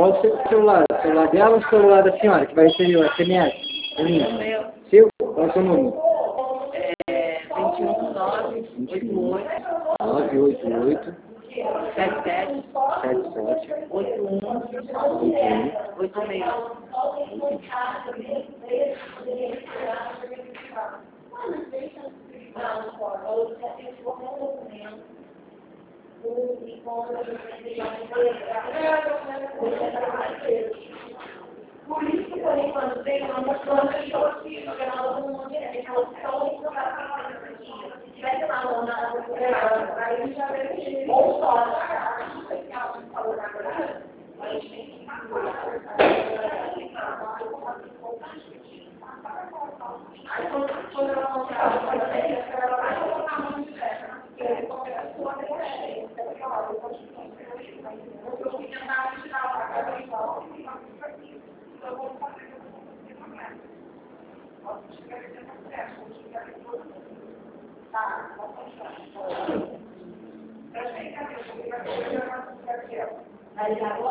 Qual o seu celular? O celular dela ou o celular da senhora, que vai receber o SMS? O meu. Seu? Qual é o seu número? 21 988 988 77 77 81 81 86. Por isso, por enquanto, tem uma planta de aqui, jogando no mundo direto, ela só tem que jogar para se tivesse lá na aí a gente já vê ou só a gente falou agora, a gente tem que aí quando ela mostrar ela vai colocar a mão de terra, porque aí qualquer pessoa tem que cheio, eu vou tentar tirar a casa de volta e eu vou fazer tá, vamos continuar. Aí agora